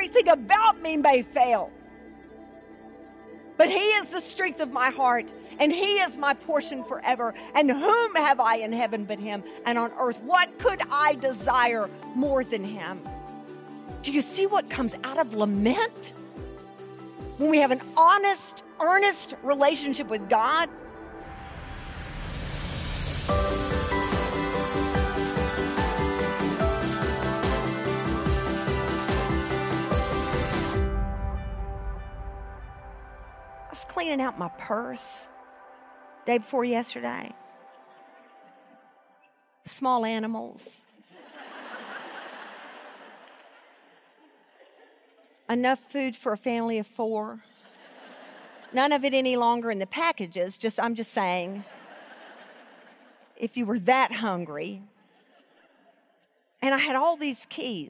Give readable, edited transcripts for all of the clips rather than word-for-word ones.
everything about me may fail. But he is the strength of my heart, and he is my portion forever. And whom have I in heaven but him? And on earth, what could I desire more than him? Do you see what comes out of lament? When we have an honest, earnest relationship with God. I was cleaning out my purse day before yesterday. Small animals. Enough food for a family of 4. None of it any longer in the packages. I'm just saying, if you were that hungry. And I had all these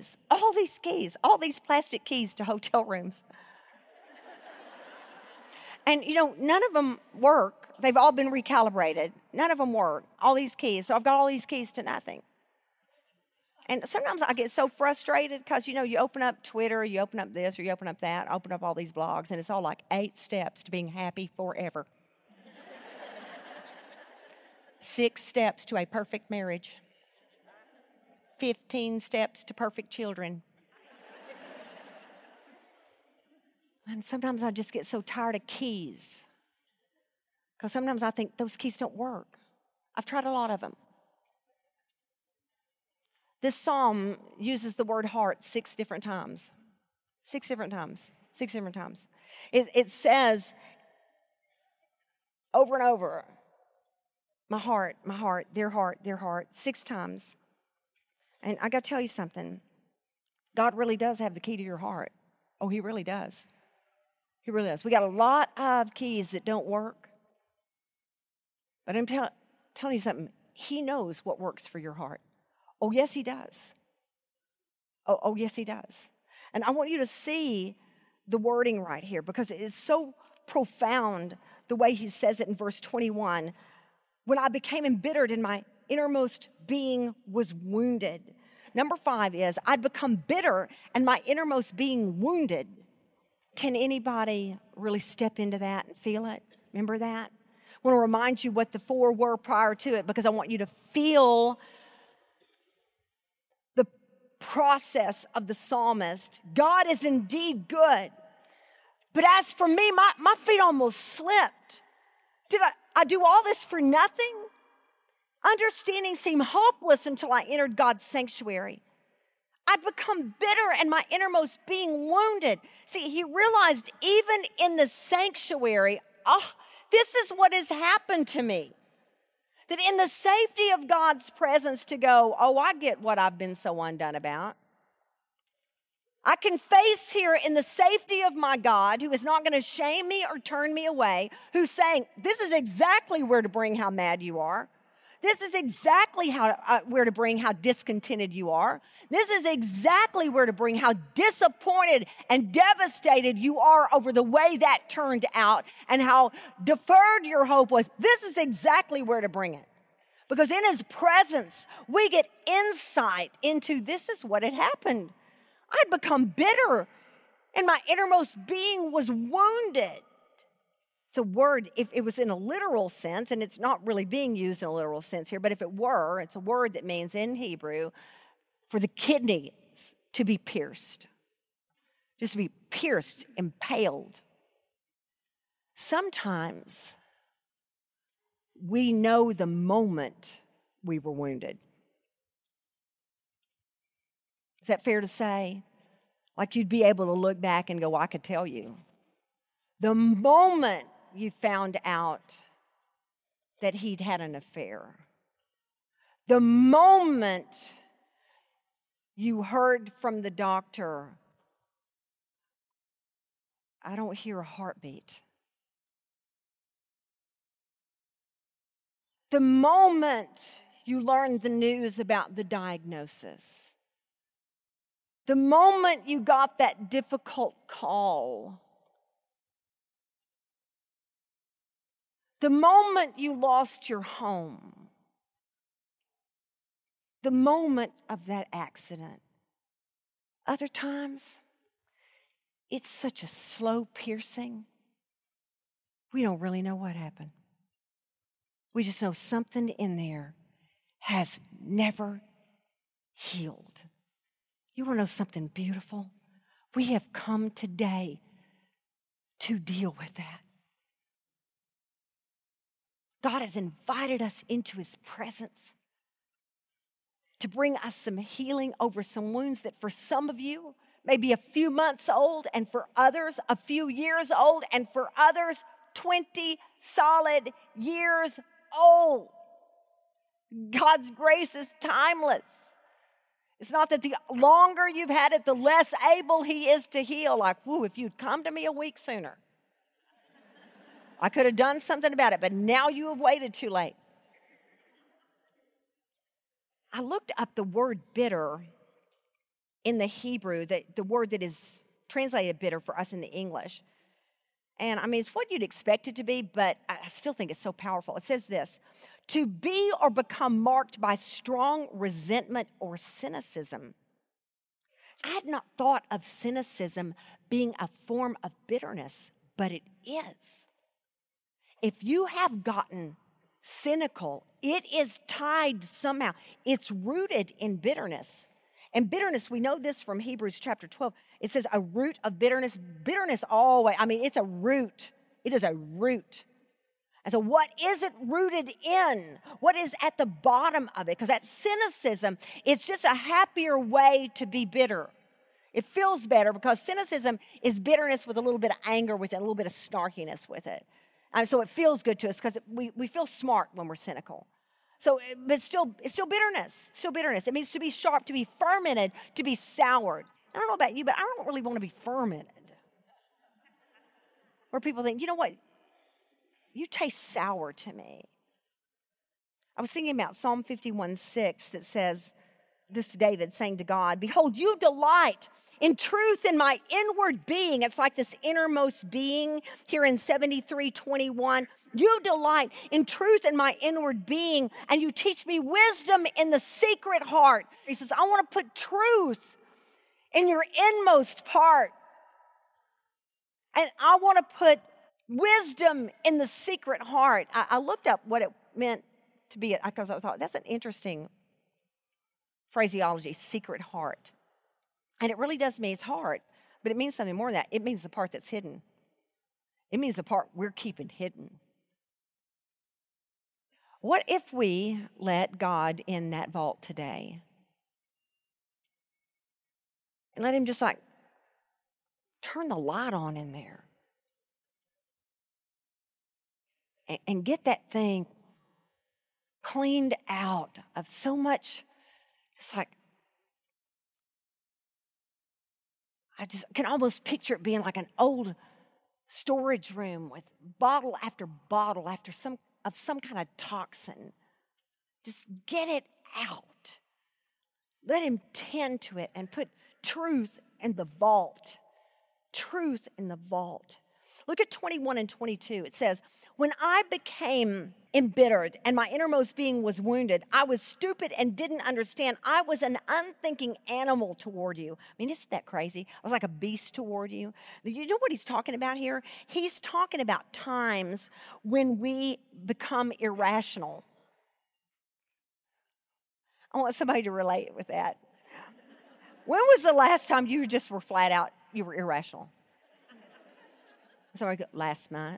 plastic keys to hotel rooms. And, none of them work. They've all been recalibrated. None of them work. All these keys. So I've got all these keys to nothing. And sometimes I get so frustrated because, you open up Twitter, you open up this, or you open up that, open up all these blogs, and it's all like 8 steps to being happy forever. 6 steps to a perfect marriage. 15 steps to perfect children. And sometimes I just get so tired of keys. Because sometimes I think those keys don't work. I've tried a lot of them. This psalm uses the word heart 6 different times. 6 different times. 6 different times. It says over and over, my heart, their heart, 6 times. And I got to tell you something. God really does have the key to your heart. Oh, he really does. He really does. We got a lot of keys that don't work. But I'm telling you something. He knows what works for your heart. Oh, yes, he does. Oh, yes, he does. And I want you to see the wording right here because it is so profound the way he says it in verse 21. When I became embittered and my innermost being was wounded. Number 5 is, I'd become bitter and my innermost being wounded. Can anybody really step into that and feel it? Remember that? I want to remind you what the 4 were prior to it because I want you to feel the process of the psalmist. God is indeed good. But as for me, my feet almost slipped. Did I do all this for nothing? Understanding seemed hopeless until I entered God's sanctuary. I'd become bitter and my innermost being wounded. See, he realized even in the sanctuary, this is what has happened to me. That in the safety of God's presence to go, I get what I've been so undone about. I can face here in the safety of my God, who is not going to shame me or turn me away, who's saying, this is exactly where to bring how mad you are. This is exactly where to bring how discontented you are. This is exactly where to bring how disappointed and devastated you are over the way that turned out and how deferred your hope was. This is exactly where to bring it. Because in his presence, we get insight into this is what had happened. I'd become bitter and my innermost being was wounded. It's a word, if it was in a literal sense, and it's not really being used in a literal sense here, but if it were, it's a word that means in Hebrew for the kidneys to be pierced. Just to be pierced, impaled. Sometimes we know the moment we were wounded. Is that fair to say? Like you'd be able to look back and go, I could tell you. The moment you found out that he'd had an affair. The moment you heard from the doctor, I don't hear a heartbeat. The moment you learned the news about the diagnosis. The moment you got that difficult call. The moment you lost your home, the moment of that accident. Other times, it's such a slow piercing. We don't really know what happened. We just know something in there has never healed. You want to know something beautiful? We have come today to deal with that. God has invited us into his presence to bring us some healing over some wounds that for some of you may be a few months old, and for others a few years old, and for others 20 solid years old. God's grace is timeless. It's not that the longer you've had it, the less able he is to heal. Like, whoo, if you'd come to me a week sooner, I could have done something about it, but now you have waited too late. I looked up the word bitter in the Hebrew, the word that is translated bitter for us in the English. And I mean, it's what you'd expect it to be, but I still think it's so powerful. It says this: to be or become marked by strong resentment or cynicism. I had not thought of cynicism being a form of bitterness, but it is. If you have gotten cynical, it is tied somehow. It's rooted in bitterness. And bitterness, we know this from Hebrews chapter 12. It says a root of bitterness. Bitterness always, it's a root. It is a root. And so what is it rooted in? What is at the bottom of it? Because that cynicism, it's just a happier way to be bitter. It feels better because cynicism is bitterness with a little bit of anger with it, a little bit of snarkiness with it. And so it feels good to us because we feel smart when we're cynical. So, but it's still bitterness. Still bitterness. It means to be sharp, to be fermented, to be soured. I don't know about you, but I don't really want to be fermented. Where people think, you know what? You taste sour to me. I was thinking about Psalm 51:6 that says, this is David saying to God, behold, you delight in truth in my inward being. It's like this innermost being here in 73:21. You delight in truth in my inward being, and you teach me wisdom in the secret heart. He says, I want to put truth in your inmost part. And I want to put wisdom in the secret heart. I looked up what it meant to be, because I thought that's an interesting phraseology, secret heart. And it really does mean it's heart, but it means something more than that. It means the part that's hidden. It means the part we're keeping hidden. What if we let God in that vault today? And let him just turn the light on in there. And get that thing cleaned out of so much. It's like, I just can almost picture it being like an old storage room with bottle after some kind of toxin. Just get it out. Let him tend to it and put truth in the vault. Truth in the vault. Look at 21 and 22. It says, when I became embittered and my innermost being was wounded, I was stupid and didn't understand. I was an unthinking animal toward you. Isn't that crazy? I was like a beast toward you. You know what he's talking about here? He's talking about times when we become irrational. I want somebody to relate with that. When was the last time you just were flat out, you were irrational? Sorry, last month.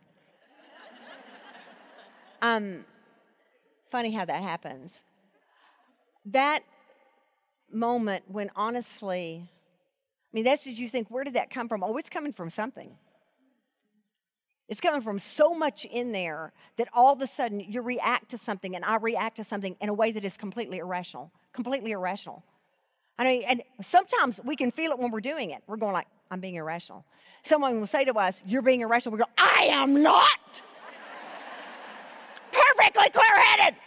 Funny how that happens. That moment when honestly, that's as you think, where did that come from? Oh, it's coming from something. It's coming from so much in there that all of a sudden you react to something and I react to something in a way that is completely irrational. Completely irrational. And sometimes we can feel it when we're doing it. We're going like, I'm being irrational. Someone will say to us, you're being irrational. We go, I am not. Perfectly clear-headed.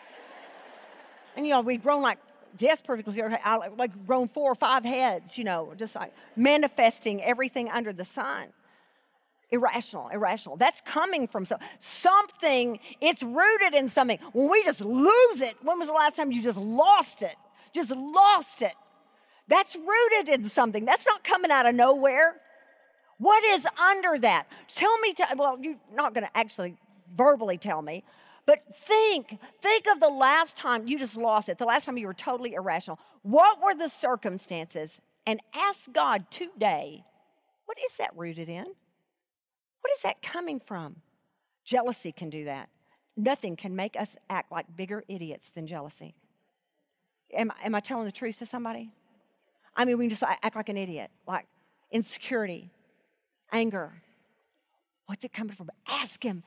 And, we've grown perfectly clear-headed. Like grown 4 or 5 heads, just like manifesting everything under the sun. Irrational. That's coming from something. It's rooted in something. When we just lose it, when was the last time you just lost it? Just lost it. That's rooted in something. That's not coming out of nowhere. What is under that? Tell me, well, you're not going to actually verbally tell me, but think of the last time you just lost it, the last time you were totally irrational. What were the circumstances? And ask God today, what is that rooted in? What is that coming from? Jealousy can do that. Nothing can make us act like bigger idiots than jealousy. Am I telling the truth to somebody? I mean, we can just act like an idiot, like insecurity, anger. What's it coming from? Ask him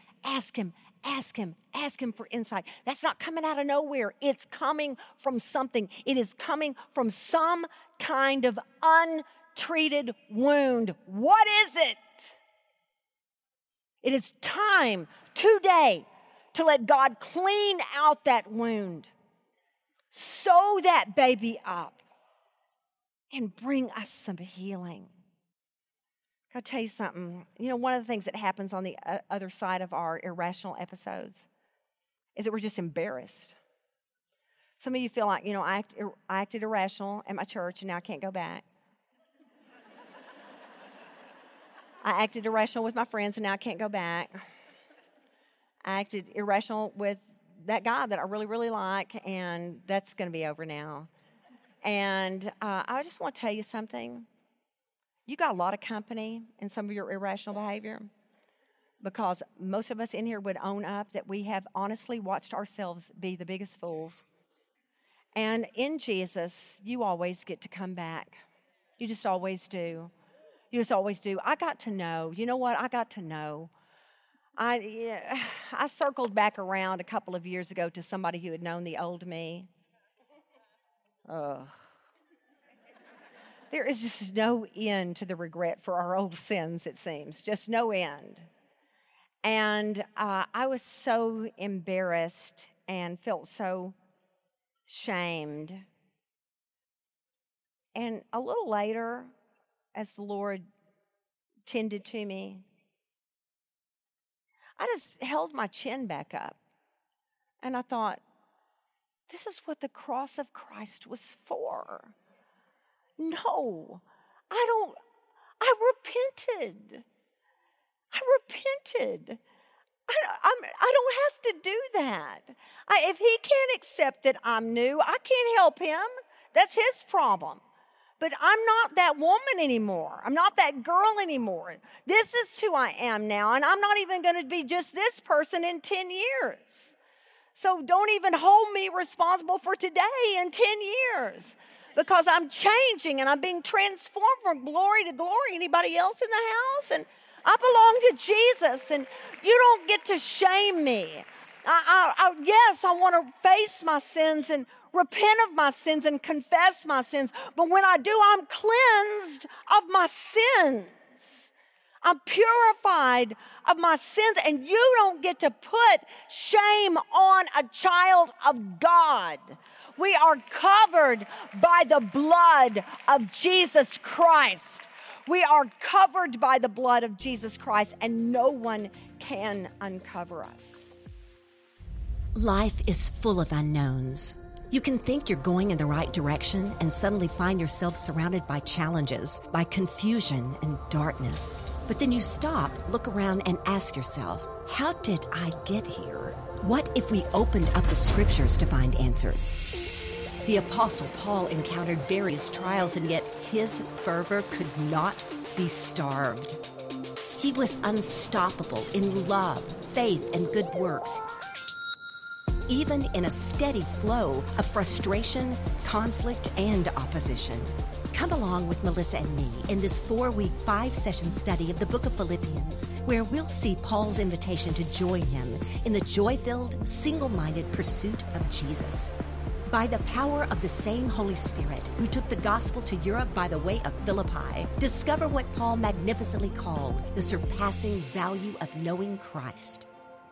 for insight. That's not coming out of nowhere. It's coming from something. It is coming from some kind of untreated wound. What is it? It is time today to let God clean out that wound, sew that baby up, and bring us some healing. I'll tell you something. You know, one of the things that happens on the other side of our irrational episodes is that we're just embarrassed. Some of you feel like, you know, I acted irrational at my church and now I can't go back. I acted irrational with my friends and now I can't go back. I acted irrational with that guy that I really, really like, and that's going to be over now. And I just want to tell you something. You got a lot of company in some of your irrational behavior, because most of us in here would own up that we have honestly watched ourselves be the biggest fools. And in Jesus, you always get to come back. You just always do. You just always do. I got to know. You know what? I got to know. I circled back around a couple of years ago to somebody who had known the old me. There is just no end to the regret for our old sins, it seems. Just no end. And I was so embarrassed and felt so shamed. And a little later, as the Lord tended to me, I just held my chin back up. And I thought, this is what the cross of Christ was for. No, I repented. I don't have to do that. If he can't accept that I'm new, I can't help him. That's his problem. But I'm not that woman anymore. I'm not that girl anymore. This is who I am now, and I'm not even going to be just this person in 10 years. So don't even hold me responsible for today in 10 years, because I'm changing and I'm being transformed from glory to glory. Anybody else in the house? And I belong to Jesus, and you don't get to shame me. Yes, I want to face my sins and repent of my sins and confess my sins. But when I do, I'm cleansed of my sins. I'm purified of my sins, and you don't get to put shame on a child of God. We are covered by the blood of Jesus Christ. We are covered by the blood of Jesus Christ, and no one can uncover us. Life is full of unknowns. You can think you're going in the right direction and suddenly find yourself surrounded by challenges, by confusion and darkness. But then you stop, look around, and ask yourself, how did I get here? What if we opened up the scriptures to find answers? The Apostle Paul encountered various trials, and yet his fervor could not be starved. He was unstoppable in love, faith, and good works, even in a steady flow of frustration, conflict, and opposition. Come along with Melissa and me in this 4-week, 5-session study of the book of Philippians, where we'll see Paul's invitation to join him in the joy-filled, single-minded pursuit of Jesus. By the power of the same Holy Spirit who took the gospel to Europe by the way of Philippi, discover what Paul magnificently called the surpassing value of knowing Christ.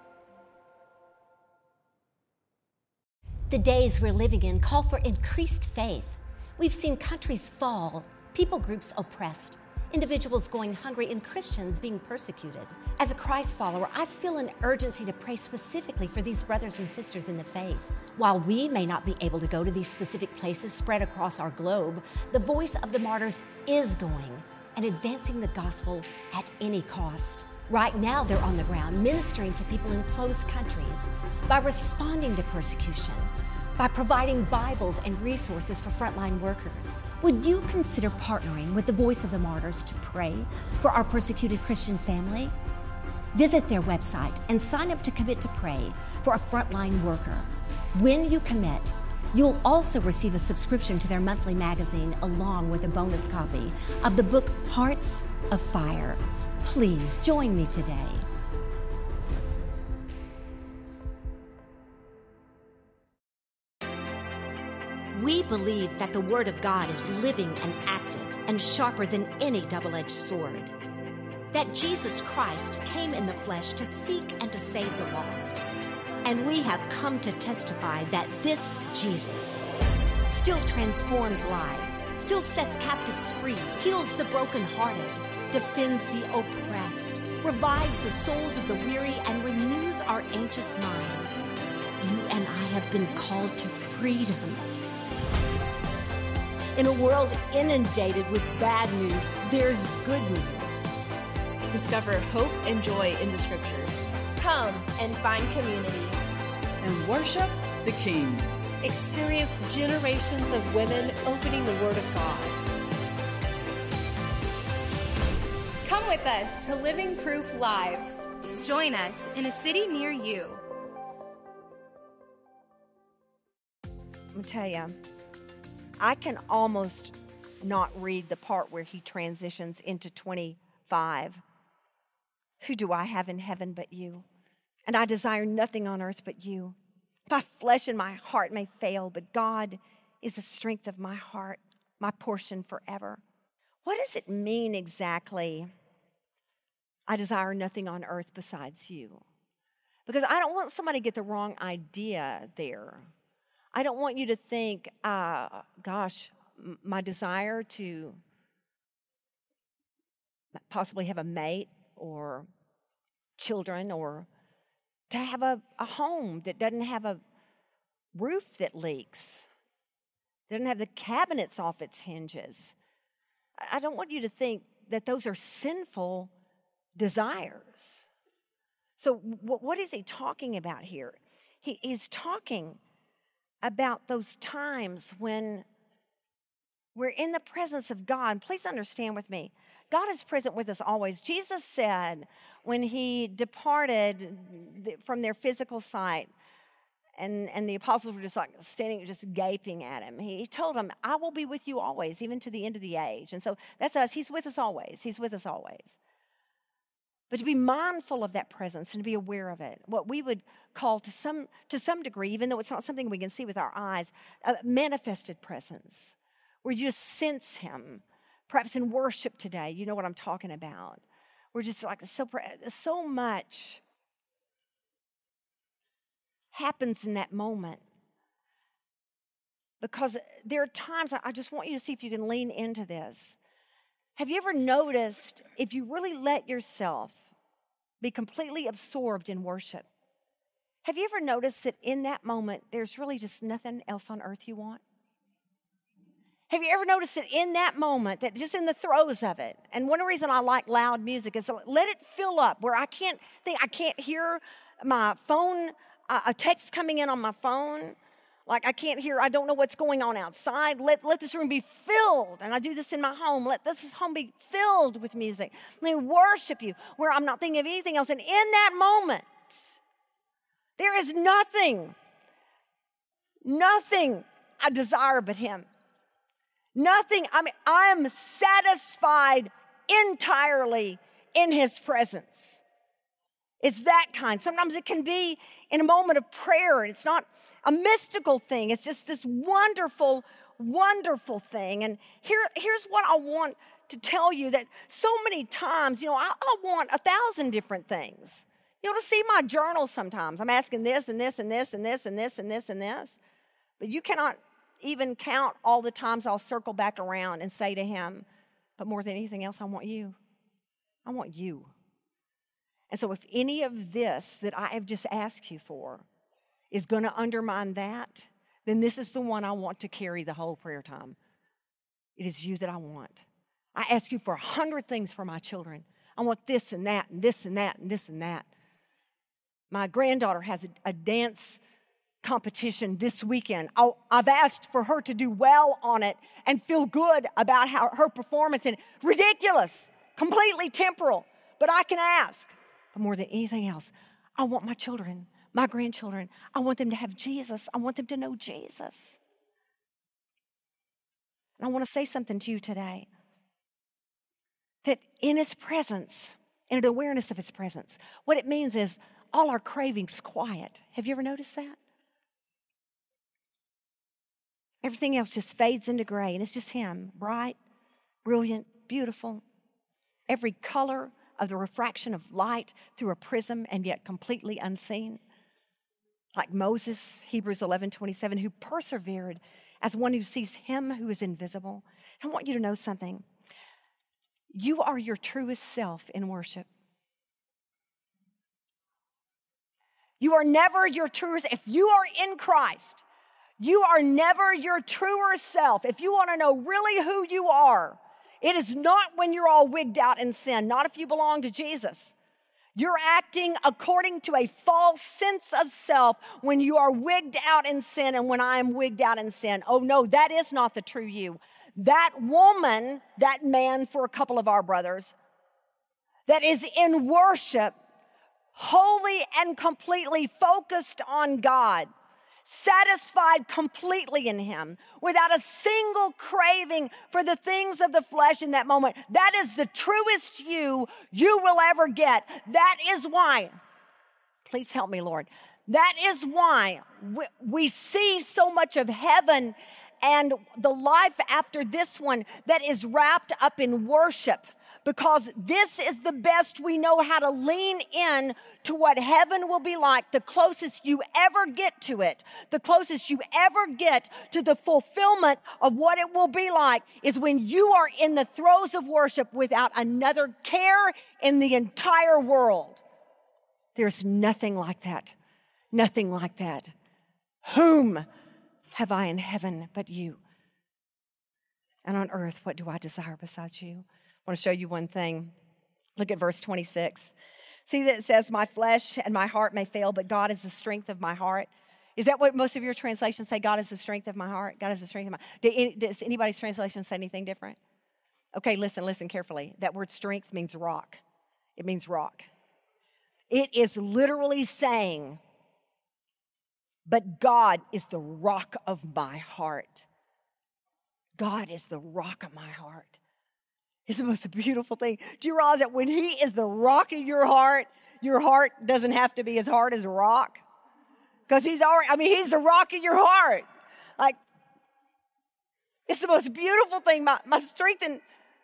The days we're living in call for increased faith. We've seen countries fall, people groups oppressed, individuals going hungry, and Christians being persecuted. As a Christ follower, I feel an urgency to pray specifically for these brothers and sisters in the faith. While we may not be able to go to these specific places spread across our globe, the voice of the martyrs is going, and advancing the gospel at any cost. Right now, they're on the ground ministering to people in closed countries by responding to persecution, by providing Bibles and resources for frontline workers. Would you consider partnering with the Voice of the Martyrs to pray for our persecuted Christian family? Visit their website and sign up to commit to pray for a frontline worker. When you commit, you'll also receive a subscription to their monthly magazine along with a bonus copy of the book Hearts of Fire. Please join me today. We believe that the Word of God is living and active and sharper than any double-edged sword. That Jesus Christ came in the flesh to seek and to save the lost. And we have come to testify that this Jesus still transforms lives, still sets captives free, heals the brokenhearted, defends the oppressed, revives the souls of the weary, and renews our anxious minds. You and I have been called to freedom. In a world inundated with bad news, there's good news. Discover hope and joy in the Scriptures. Come and find community. And worship the King. Experience generations of women opening the Word of God. Come with us to Living Proof Live. Join us in a city near you. I'm going to tell you, I can almost not read the part where he transitions into 25. Who do I have in heaven but you? And I desire nothing on earth but you. My flesh and my heart may fail, but God is the strength of my heart, my portion forever. What does it mean exactly? I desire nothing on earth besides you. Because I don't want somebody to get the wrong idea there. I don't want you to think, my desire to possibly have a mate or children or to have a home that doesn't have a roof that leaks, doesn't have the cabinets off its hinges. I don't want you to think that those are sinful desires. So what is he talking about here? He's talking about those times when we're in the presence of God. Please understand with me, God is present with us always. Jesus said when he departed from their physical sight, and the apostles were just like standing, just gaping at him, he told them, I will be with you always, even to the end of the age. And so that's us. He's with us always. He's with us always. But to be mindful of that presence and to be aware of it, what we would call to some degree, even though it's not something we can see with our eyes, a manifested presence, where you just sense him. Perhaps in worship today, you know what I'm talking about. We're just like so much happens in that moment. Because there are times, I just want you to see if you can lean into this. Have you ever noticed, if you really let yourself be completely absorbed in worship, have you ever noticed that in that moment, there's really just nothing else on earth you want? Have you ever noticed that in that moment, that just in the throes of it, and one reason I like loud music is let it fill up where I can't hear my phone, a text coming in on my phone. Like I don't know what's going on outside. Let this room be filled. And I do this in my home. Let this home be filled with music. Let me worship you where I'm not thinking of anything else. And in that moment, there is nothing I desire but him. Nothing, I am satisfied entirely in his presence. It's that kind. Sometimes it can be in a moment of prayer, and it's not a mystical thing. It's just this wonderful, wonderful thing. And here's what I want to tell you, that so many times, I want 1,000 different things. To see my journal sometimes. I'm asking this and this and this and this and this and this and this. But you cannot even count all the times I'll circle back around and say to him, but more than anything else, I want you. I want you. And so if any of this that I have just asked you for is going to undermine that, then this is the one I want to carry the whole prayer time. It is you that I want. I ask you for 100 things for my children. I want this and that and this and that and this and that. My granddaughter has a dance competition this weekend. I've asked for her to do well on it and feel good about how her performance. And ridiculous, completely temporal. But I can ask. But more than anything else, I want my children, my grandchildren, I want them to have Jesus. I want them to know Jesus. And I want to say something to you today. That in His presence, in an awareness of His presence, what it means is all our cravings quiet. Have you ever noticed that? Everything else just fades into gray, and it's just Him, bright, brilliant, beautiful. Every color of the refraction of light through a prism and yet completely unseen. Like Moses, Hebrews 11:27, who persevered as one who sees Him who is invisible. I want you to know something. You are your truest self in worship. You are never your truest. If you are in Christ, you are never your truer self. If you want to know really who you are, it is not when you're all wigged out in sin, not if you belong to Jesus. You're acting according to a false sense of self when you are wigged out in sin and when I am wigged out in sin. Oh no, that is not the true you. That woman, that man for a couple of our brothers, that is in worship, wholly and completely focused on God, satisfied completely in Him, without a single craving for the things of the flesh in that moment. That is the truest you will ever get. That is why, please help me, Lord. That is why we see so much of heaven and the life after this one that is wrapped up in worship. Because this is the best we know how to lean in to what heaven will be like. The closest you ever get to it, the closest you ever get to the fulfillment of what it will be like is when you are in the throes of worship without another care in the entire world. There's nothing like that. Nothing like that. Whom have I in heaven but you? And on earth, what do I desire besides you? I want to show you one thing. Look at verse 26. See that it says, my flesh and my heart may fail, but God is the strength of my heart. Is that what most of your translations say? God is the strength of my heart. God is the strength of my heart. Does anybody's translation say anything different? Okay, listen carefully. That word strength means rock. It means rock. It is literally saying, but God is the rock of my heart. God is the rock of my heart. It's the most beautiful thing. Do you realize that when He is the rock of your heart doesn't have to be as hard as a rock? Because He's the rock of your heart. Like, it's the most beautiful thing. My strength and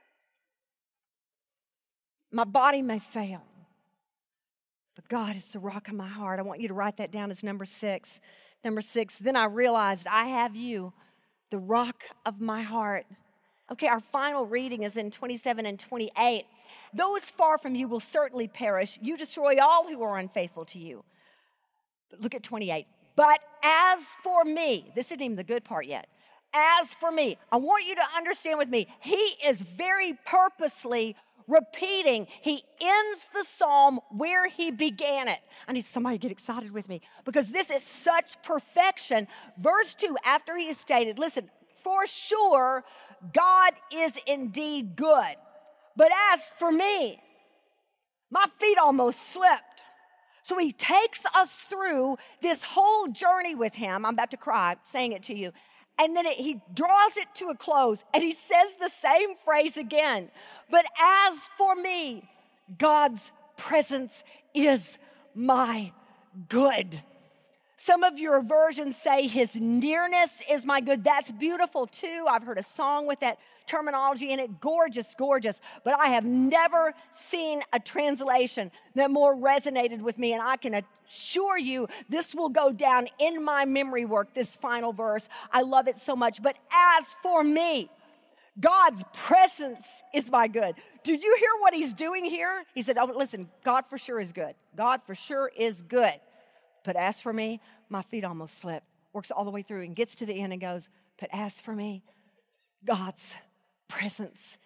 my body may fail, but God is the rock of my heart. I want you to write that down as number 6. Number 6, then I realized I have you, the rock of my heart. Okay, our final reading is in 27 and 28. Those far from you will certainly perish. You destroy all who are unfaithful to you. But look at 28. But as for me, this isn't even the good part yet. As for me, I want you to understand with me, He is very purposely repeating. He ends the psalm where he began it. I need somebody to get excited with me because this is such perfection. Verse 2, after he has stated, listen, for sure, God is indeed good. But as for me, my feet almost slipped. So he takes us through this whole journey with him. I'm about to cry saying it to you. And then he draws it to a close and he says the same phrase again. But as for me, God's presence is my good. Some of your versions say his nearness is my good. That's beautiful too. I've heard a song with that terminology in it. Gorgeous, gorgeous. But I have never seen a translation that more resonated with me. And I can assure you this will go down in my memory work, this final verse. I love it so much. But as for me, God's presence is my good. Do you hear what he's doing here? He said, oh, listen, God for sure is good. God for sure is good. But as for me, my feet almost slipped. Works all the way through and gets to the end and goes, but as for me, God's presence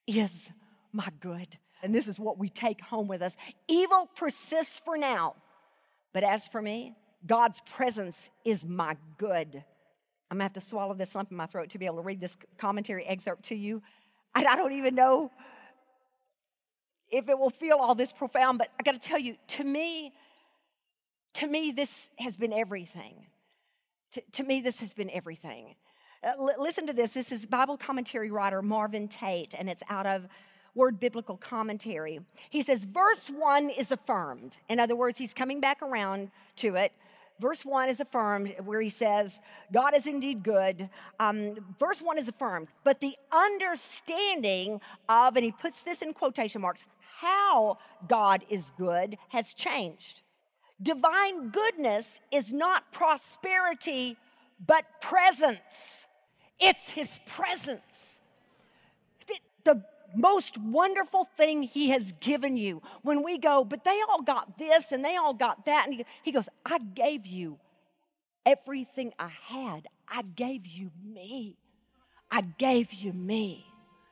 is my good. And this is what we take home with us. Evil persists for now, but as for me, God's presence is my good. I'm going to have to swallow this lump in my throat to be able to read this commentary excerpt to you. And I don't even know if it will feel all this profound, but I got to tell you, to me, this has been everything. To me, this has been everything. Listen to this. This is Bible commentary writer Marvin Tate, and it's out of Word Biblical Commentary. He says, verse 1 is affirmed. In other words, he's coming back around to it. Verse 1 is affirmed, where he says, God is indeed good. Verse 1 is affirmed, but the understanding of, and he puts this in quotation marks, how God is good has changed. Divine goodness is not prosperity, but presence. It's his presence. The most wonderful thing he has given you. When we go, but they all got this and they all got that. And he goes, I gave you everything I had. I gave you me. I gave you me.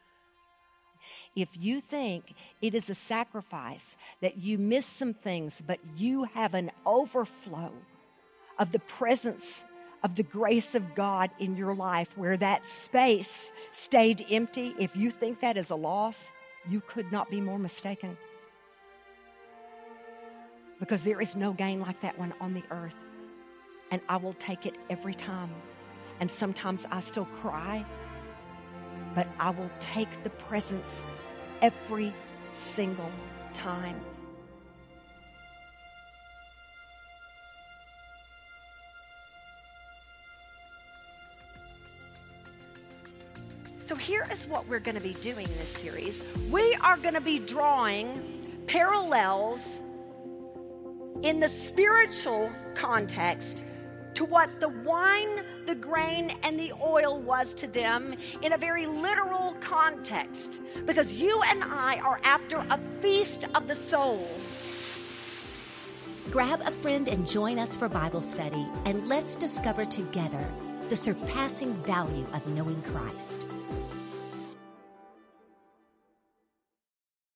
If you think it is a sacrifice that you miss some things, but you have an overflow of the presence of the grace of God in your life where that space stayed empty, if you think that is a loss, you could not be more mistaken. Because there is no gain like that one on the earth. And I will take it every time. And sometimes I still cry, but I will take the presence every single time. So here is what we're going to be doing in this series. We are going to be drawing parallels in the spiritual context to what the wine, the grain, and the oil was to them in a very literal context. Because you and I are after a feast of the soul. Grab a friend and join us for Bible study, and let's discover together the surpassing value of knowing Christ.